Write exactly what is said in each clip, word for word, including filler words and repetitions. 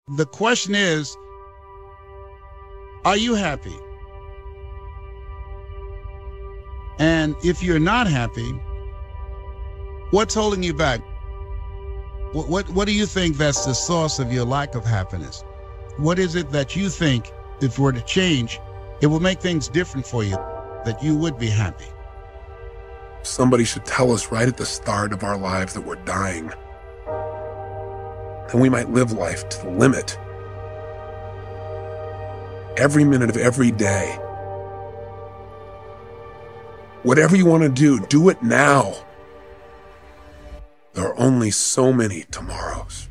The question is, are you happy? And if you're not happy, what's holding you back? What, what, what do you think that's the source of your lack of happiness? What is it that you think, if it were to change, it will make things different for you, that you would be happy? Somebody should tell us right at the start of our lives that we're dying. Then we might live life to the limit. Every minute of every day. Whatever you want to do, do it now. There are only so many tomorrows.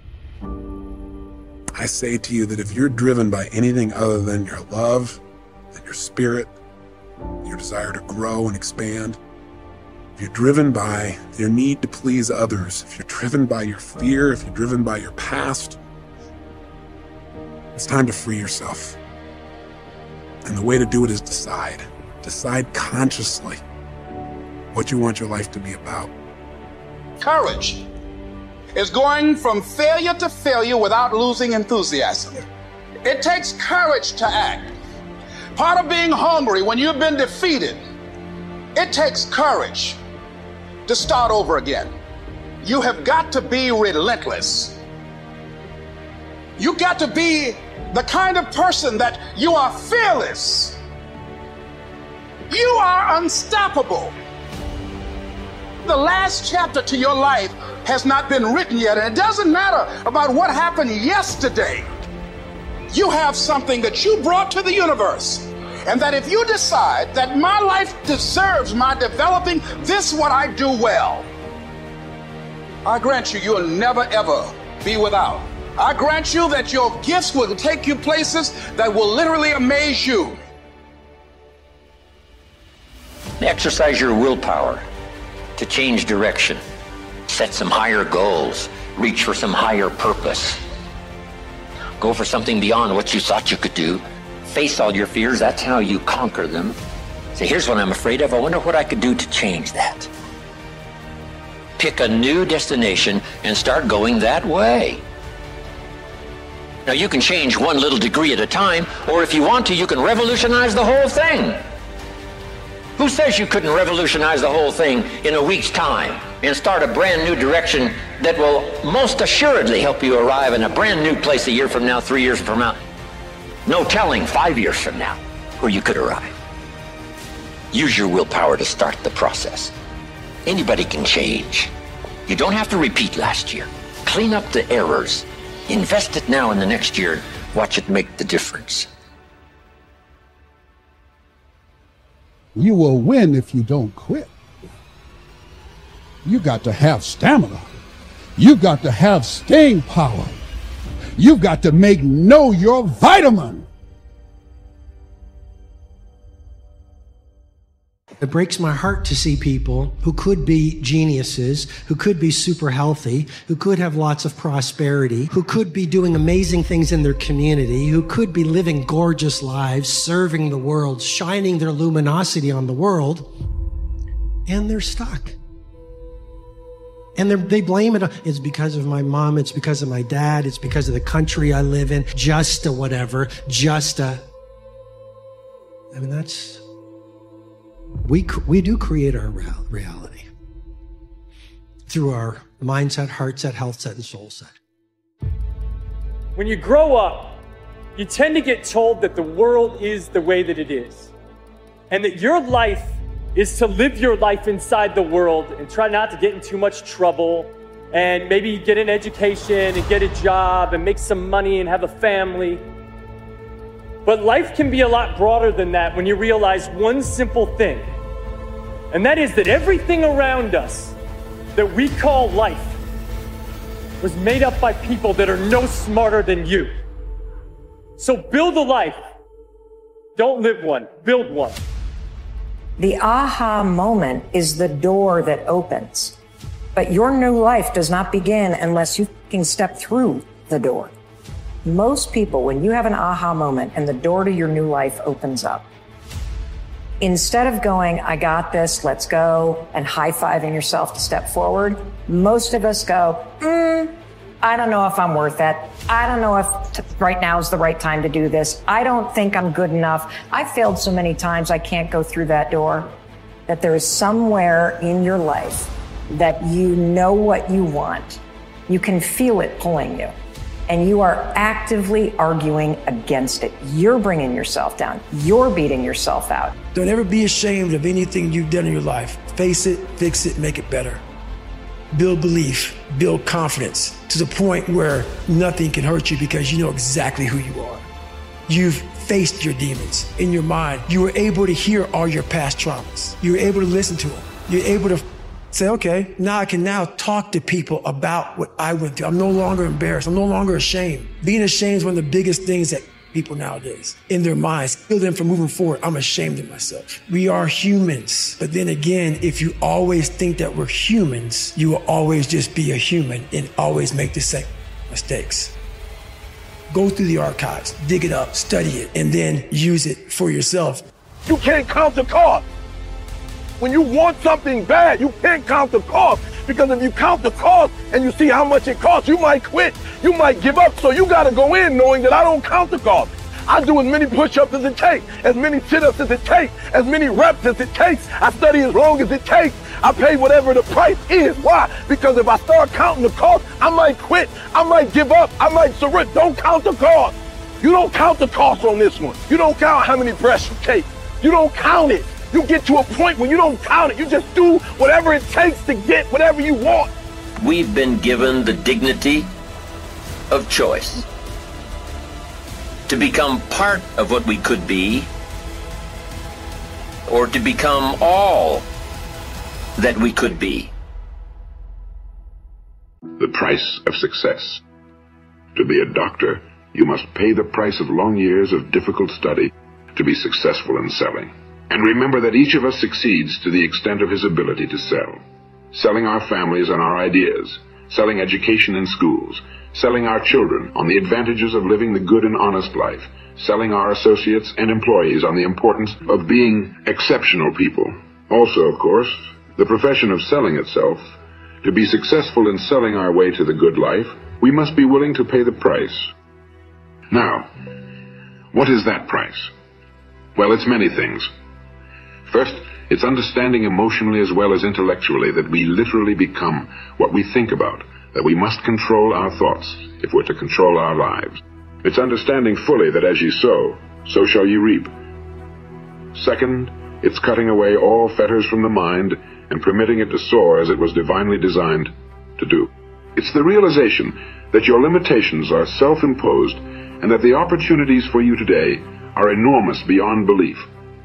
I say to you that if you're driven by anything other than your love, than your spirit, your desire to grow and expand, if you're driven by your need to please others, if you're driven by your fear, if you're driven by your past, it's time to free yourself. And the way to do it is decide. Decide consciously what you want your life to be about. Courage is going from failure to failure without losing enthusiasm. It takes courage to act. Part of being hungry when you've been defeated, it takes courage to start over again. You have got to be relentless. You got to be the kind of person that you are fearless. You are unstoppable. The last chapter to your life has not been written yet, and it doesn't matter about what happened yesterday. You have something that you brought to the universe, and that if you decide that my life deserves my developing this what I do well, I grant you, you'll never ever be without. I grant you that your gifts will take you places that will literally amaze you. Exercise your willpower to change direction, set some higher goals, reach for some higher purpose. Go for something beyond what you thought you could do. Face all your fears, that's how you conquer them. Say, here's what I'm afraid of, I wonder what I could do to change that. Pick a new destination and start going that way. Now you can change one little degree at a time, or if you want to, you can revolutionize the whole thing. Who says you couldn't revolutionize the whole thing in a week's time and start a brand new direction that will most assuredly help you arrive in a brand new place a year from now, three years from now? No telling five years from now where you could arrive. Use your willpower to start the process. Anybody can change. You don't have to repeat last year. Clean up the errors. Invest it now in the next year. Watch it make the difference. You will win if you don't quit. You got to have stamina. You got to have staying power. You've got to make know your vitamin. It breaks my heart to see people who could be geniuses, who could be super healthy, who could have lots of prosperity, who could be doing amazing things in their community, who could be living gorgeous lives, serving the world, shining their luminosity on the world, and they're stuck. And they blame it. It's because of my mom. It's because of my dad. It's because of the country I live in. Just a whatever. Just a... I mean, that's... We, we do create our reality through our mindset, heart set, health set, and soul set. When you grow up, you tend to get told that the world is the way that it is, and that your life is to live your life inside the world and try not to get in too much trouble, and maybe get an education and get a job and make some money and have a family. But life can be a lot broader than that when you realize one simple thing, and that is that everything around us that we call life was made up by people that are no smarter than you. So build a life. Don't live one, build one. The aha moment is the door that opens, but your new life does not begin unless you can step through the door. Most people, when you have an aha moment and the door to your new life opens up, instead of going, I got this, let's go, and high-fiving yourself to step forward, most of us go, mm, I don't know if I'm worth it. I don't know if t- right now is the right time to do this. I don't think I'm good enough. I've failed so many times I can't go through that door. That there is somewhere in your life that you know what you want. You can feel it pulling you. And you are actively arguing against it. You're bringing yourself down. You're beating yourself out. Don't ever be ashamed of anything you've done in your life. Face it, fix it, make it better. Build belief, build confidence to the point where nothing can hurt you because you know exactly who you are. You've faced your demons in your mind. You were able to hear all your past traumas. You were able to listen to them. You're able to say, okay, now I can now talk to people about what I went through. I'm no longer embarrassed. I'm no longer ashamed. Being ashamed is one of the biggest things that people nowadays, in their minds, kill them from moving forward. I'm ashamed of myself. We are humans. But then again, if you always think that we're humans, you will always just be a human and always make the same mistakes. Go through the archives, dig it up, study it, and then use it for yourself. You can't count the cost. When you want something bad, you can't count the cost. Because if you count the cost and you see how much it costs, you might quit. You might give up. So you got to go in knowing that I don't count the cost. I do as many push-ups as it takes, as many sit-ups as it takes, as many reps as it takes. I study as long as it takes. I pay whatever the price is. Why? Because if I start counting the cost, I might quit. I might give up. I might surrender. Don't count the cost. You don't count the cost on this one. You don't count how many breaths you take. You don't count it. You get to a point where you don't count it. You just do whatever it takes to get whatever you want. We've been given the dignity of choice to become part of what we could be, or to become all that we could be. The price of success. To be a doctor, you must pay the price of long years of difficult study to be successful in selling. And remember that each of us succeeds to the extent of his ability to sell. Selling our families and our ideas, selling education in schools, selling our children on the advantages of living the good and honest life, selling our associates and employees on the importance of being exceptional people. Also, of course, the profession of selling itself. To be successful in selling our way to the good life, we must be willing to pay the price. Now, what is that price? Well, it's many things. First, it's understanding emotionally as well as intellectually that we literally become what we think about, that we must control our thoughts if we're to control our lives. It's understanding fully that as you sow, so shall you reap. Second, it's cutting away all fetters from the mind and permitting it to soar as it was divinely designed to do. It's the realization that your limitations are self-imposed and that the opportunities for you today are enormous beyond belief.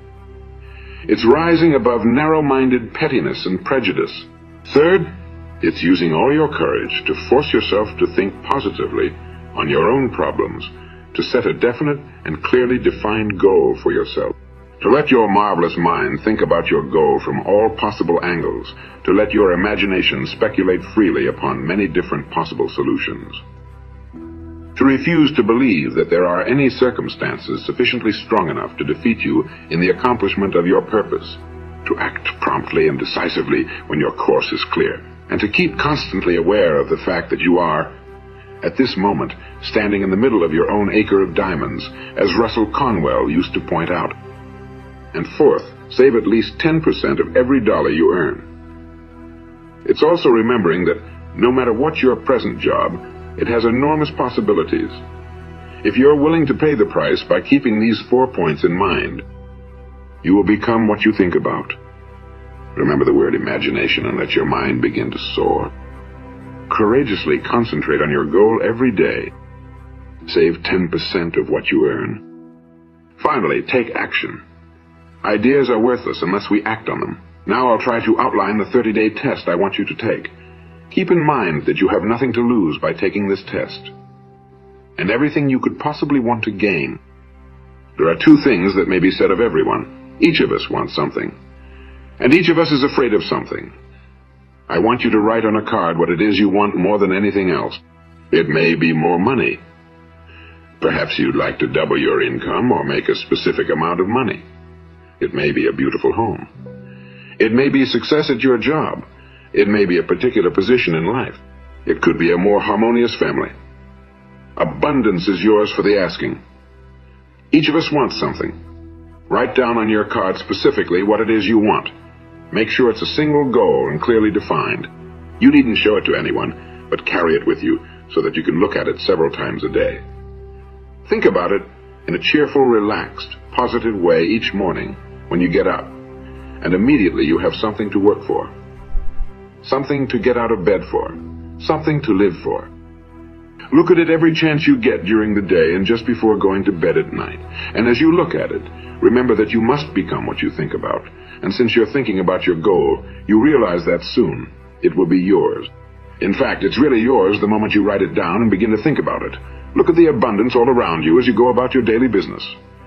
It's rising above narrow-minded pettiness and prejudice. Third, it's using all your courage to force yourself to think positively on your own problems, to set a definite and clearly defined goal for yourself. To let your marvelous mind think about your goal from all possible angles, to let your imagination speculate freely upon many different possible solutions. To refuse to believe that there are any circumstances sufficiently strong enough to defeat you in the accomplishment of your purpose. To act promptly and decisively when your course is clear. And to keep constantly aware of the fact that you are, at this moment, standing in the middle of your own acre of diamonds, as Russell Conwell used to point out. And fourth, save at least ten percent of every dollar you earn. It's also remembering that no matter what your present job, it has enormous possibilities. If you're willing to pay the price by keeping these four points in mind, you will become what you think about. Remember the word imagination and let your mind begin to soar. Courageously concentrate on your goal every day. Save ten percent of what you earn. Finally, take action. Ideas are worthless unless we act on them. Now I'll try to outline the thirty-day test I want you to take. Keep in mind that you have nothing to lose by taking this test, and everything you could possibly want to gain. There are two things that may be said of everyone. Each of us wants something, and each of us is afraid of something. I want you to write on a card what it is you want more than anything else. It may be more money. Perhaps you'd like to double your income or make a specific amount of money. It may be a beautiful home. It may be success at your job. It may be a particular position in life. It could be a more harmonious family. Abundance is yours for the asking. Each of us wants something. Write down on your card specifically what it is you want. Make sure it's a single goal and clearly defined. You needn't show it to anyone, but carry it with you so that you can look at it several times a day. Think about it in a cheerful, relaxed, positive way each morning when you get up, and immediately you have something to work for, something to get out of bed for, something to live for. Look at it every chance you get during the day and just before going to bed at night. And as you look at it, remember that you must become what you think about. And since you're thinking about your goal, you realize that soon it will be yours. In fact, it's really yours the moment you write it down and begin to think about it. Look at the abundance all around you as you go about your daily business.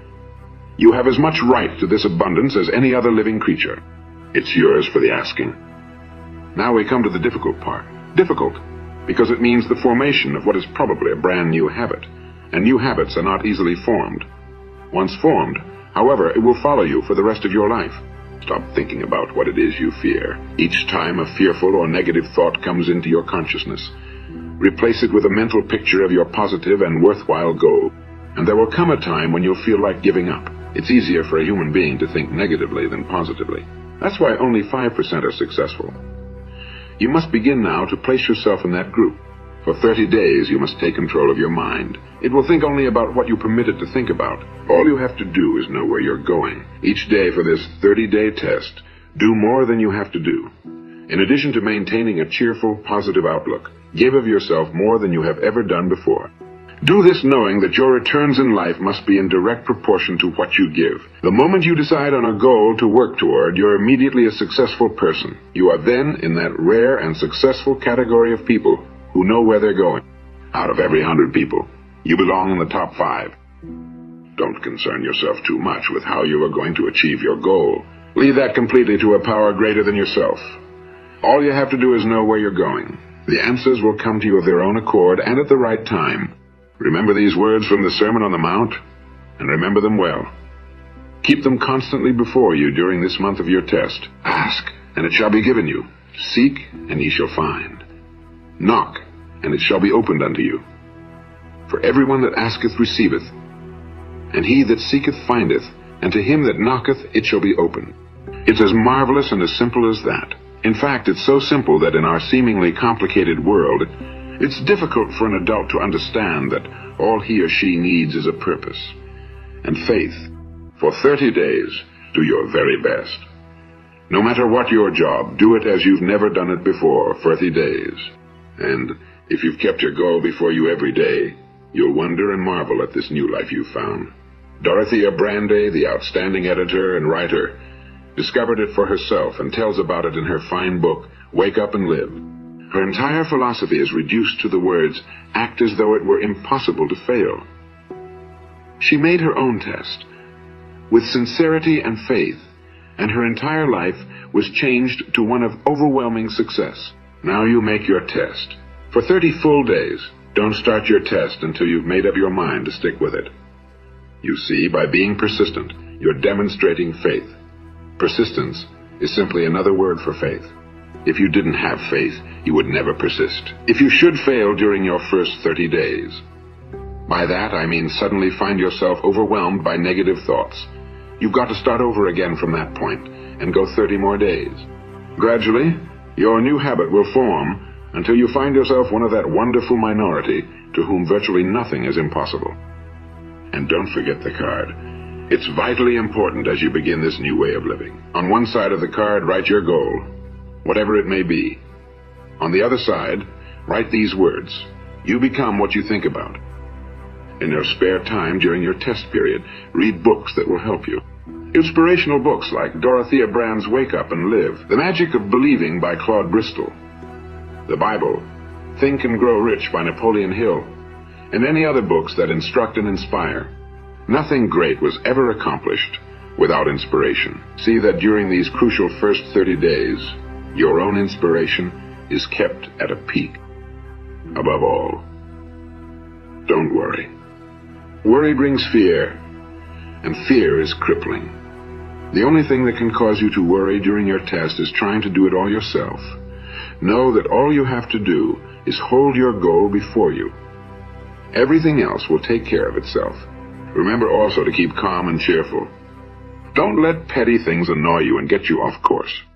You have as much right to this abundance as any other living creature. It's yours for the asking. Now we come to the difficult part. Difficult, because it means the formation of what is probably a brand new habit. And new habits are not easily formed. Once formed, however, it will follow you for the rest of your life. Stop thinking about what it is you fear. Each time a fearful or negative thought comes into your consciousness, replace it with a mental picture of your positive and worthwhile goal. And there will come a time when you'll feel like giving up. It's easier for a human being to think negatively than positively. That's why only five percent are successful. You must begin now to place yourself in that group. For thirty days, you must take control of your mind. It will think only about what you permit it to think about. All you have to do is know where you're going. Each day for this thirty-day test, do more than you have to do. In addition to maintaining a cheerful, positive outlook, give of yourself more than you have ever done before. Do this knowing that your returns in life must be in direct proportion to what you give. The moment you decide on a goal to work toward, you're immediately a successful person. You are then in that rare and successful category of people who know where they're going. Out of every hundred people, you belong in the top five. Don't concern yourself too much with how you are going to achieve your goal. Leave that completely to a power greater than yourself. All you have to do is know where you're going. The answers will come to you of their own accord and at the right time. Remember these words from the Sermon on the Mount, and remember them well. Keep them constantly before you during this month of your test. Ask, and it shall be given you. Seek, and ye shall find. Knock, and it shall be opened unto you. For everyone that asketh receiveth, and he that seeketh findeth, and to him that knocketh it shall be opened. It's as marvelous and as simple as that. In fact, it's so simple that in our seemingly complicated world, it's difficult for an adult to understand that all he or she needs is a purpose and faith. For thirty days, do your very best. No matter what your job, do it as you've never done it before, thirty days. And if you've kept your goal before you every day, you'll wonder and marvel at this new life you've found. Dorothea Brande, the outstanding editor and writer, discovered it for herself and tells about it in her fine book, Wake Up and Live. Her entire philosophy is reduced to the words, act as though it were impossible to fail. She made her own test with sincerity and faith, and her entire life was changed to one of overwhelming success. Now you make your test. For thirty full days, don't start your test until you've made up your mind to stick with it. You see, by being persistent, you're demonstrating faith. Persistence is simply another word for faith. If you didn't have faith, you would never persist. If you should fail during your first thirty days, by that I mean suddenly find yourself overwhelmed by negative thoughts, you've got to start over again from that point and go thirty more days. Gradually, your new habit will form until you find yourself one of that wonderful minority to whom virtually nothing is impossible. And don't forget the card. It's vitally important as you begin this new way of living. On one side of the card, write your goal, whatever it may be. On the other side, write these words. You become what you think about. In your spare time during your test period, read books that will help you. Inspirational books like Dorothea Brande's Wake Up and Live, The Magic of Believing by Claude Bristol, the Bible, Think and Grow Rich by Napoleon Hill, and any other books that instruct and inspire. Nothing great was ever accomplished without inspiration. See that during these crucial first thirty days, your own inspiration is kept at a peak. Above all, don't worry. Worry brings fear, and fear is crippling. The only thing that can cause you to worry during your test is trying to do it all yourself. know that all you have to do is hold your goal before you. Everything else will take care of itself. Remember also to keep calm and cheerful. Don't let petty things annoy you and get you off course.